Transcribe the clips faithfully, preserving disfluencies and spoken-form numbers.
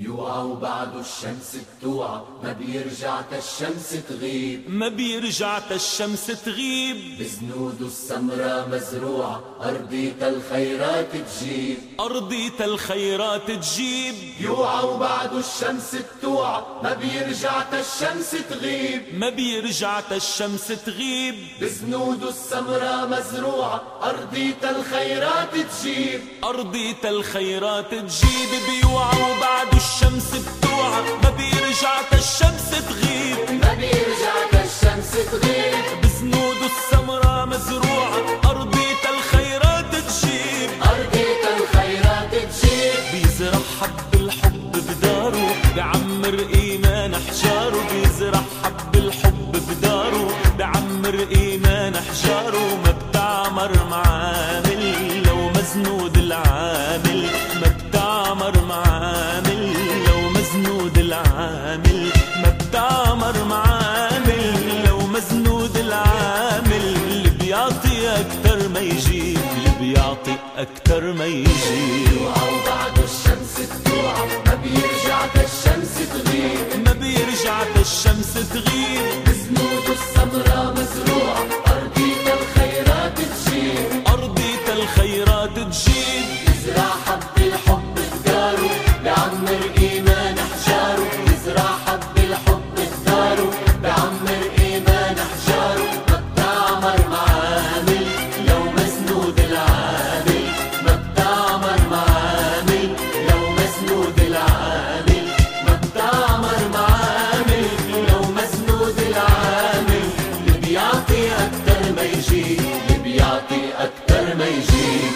يوعى وبعد الشمس بتوعى، ما بيرجع الشمس تغيب، ما بيرجع الشمس تغيب. بزنود السمرة مزروعة، أرضية الخيرات تجيب، أرضية الخيرات تجيب. يوعى وبعد الشمس بتوعى، ما بيرجع الشمس تغيب، ما بيرجع الشمس تغيب. بزنود السمرة مزروعة، أرضية الخيرات تجيب، أرضية الخيرات تجيب. بيوعى وبعد الشمس بتوعى، ما بيرجع الشمس تغيب، ما بيرجع الشمس تغيب. بزنود السمرة مزروعة، أرضية الخيرات تجيب، أرضية الخيرات تجيب. بيزرع حب الحب بداره، بعمر إيمان أحجاره. بيزرع حب الحب بداره، بعمر إيمان أحجاره. ما بتعمر معامل لو مزنود العامل، ما بتعمر معامل لو مزنود العامل، ما بتعمر معامل لو مزنود العامل. اللي بيعطي أكتر ما يجيب، اللي بيعطي أكتر ما يجيب. يوعى وبعد الشمس بتوعى، ما بيرجع الشمس تغيب، ما بيرجع الشمس تغيب. بزنود السمرة مزروعة، أرضية الخيرات تجيب، أرضية الخيرات تجيب. يزرع حب الحب بداره، بعمر إيمان أحجاره. يزرع حب الحب بداره، بعمر إيمان أحجاره. ما بتعمر معامل لو مزنود العامل، ما بتعمر معامل لو مزنود العامل، ما بتعمر معامل لو مزنود العامل. اللي بيعطي أكتر ما يجيب، اللي بيعطي أكتر ما يجيب.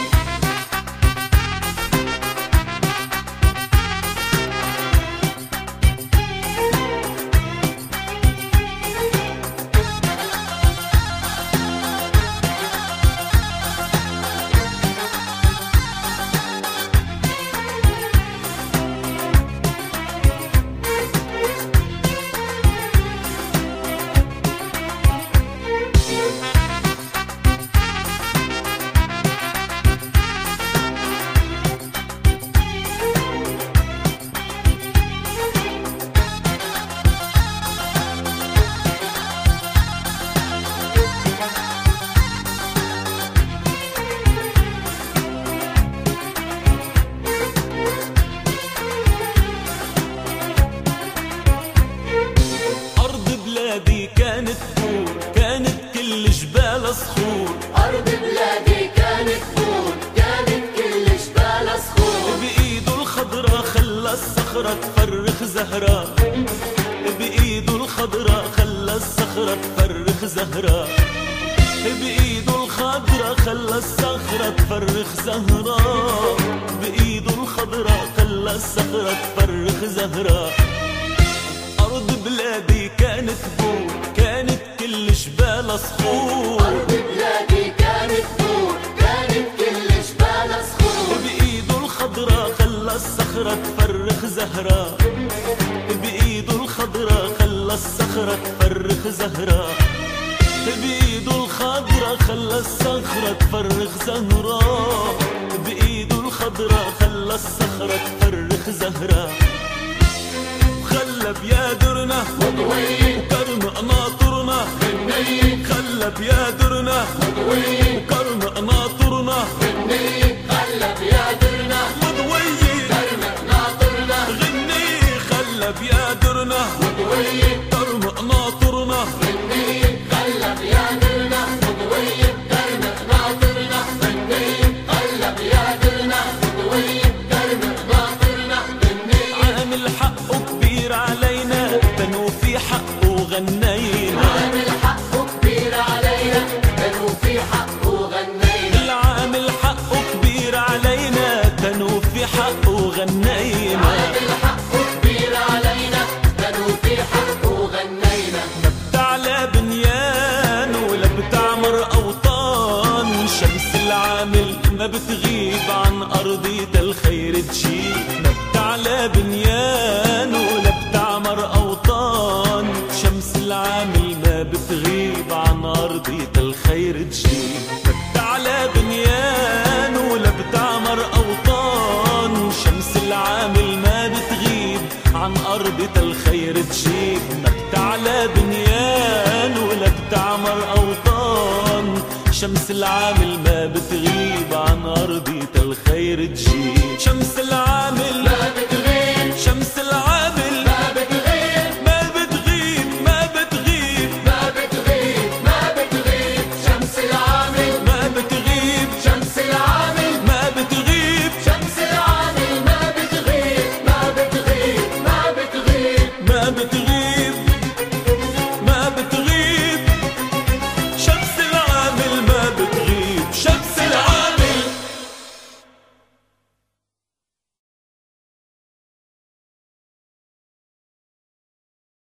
كانت بور، كانت كل جبال صخور. أرض بلادي كانت بور، كانت كل جبال صخور. بإيده الخضرة خلى الصخرة تفرخ زهرة، بإيده الخضرة خلى الصخرة تفرخ زهرة. بإيده الخضرة خلى الصخرة تفرخ زهرة، بإيده الخضرة خلى الصخرة تفرخ زهرة. أرض بلادي كانت بور، كانت كل جبال صخور. أرض بلادي كانت بور، كانت كل جبال صخور. بإيده الخضرة خلى الصخرة تفرخ زهرة، بإيده الخضرة خلى الصخرة تفرخ زهرة. بإيده الخضرة خلى الصخرة تفرخ زهرة، بإيده الخضرة خلى الصخرة تفرخ زهرة. خلى بيادرنا مضوي وكرم قناطرنا، بالنية خلى بيادرنا مضوي وكرم قناطرنا. بالنية خلى بيادرنا مضوي كرم قناطرنا. غني خلى بيادرنا مضوي كرم قناطرنا. بالنية خلى بيادرنا مضوي كرم قناطرنا. بالنية خلى بيادرنا مضوي كرم قناطرنا. بالنية عامل حقه كبير علينا، بنو في حقه وغنينا. عامل حقه كبير علينا، بنو في حقه وغنينا. العامل حقه كبير علينا، بنو في حقه وغنينا. عامل حقه كبير علينا، بنو في حقه وغنينا. ما بتعلى بنيان ولا بتعمر أوطان، شمس العامل ما بتغيب عن أرضية الخير تجيب. ما بتعلى بنيان ولا بتعمر أوطان، شمس العامل ما بتغيب عن أرضية الخير تجيب. ما بتعلى بنيان ولا بتعمر أوطان، شمس العامل ما بتغيب عن أرض الخير تجيب، ما بتعلى بنيان ولا بتعمر أوطان، شمس العامل ما بتغيب عن أرض الخير تجيب. شمس العامل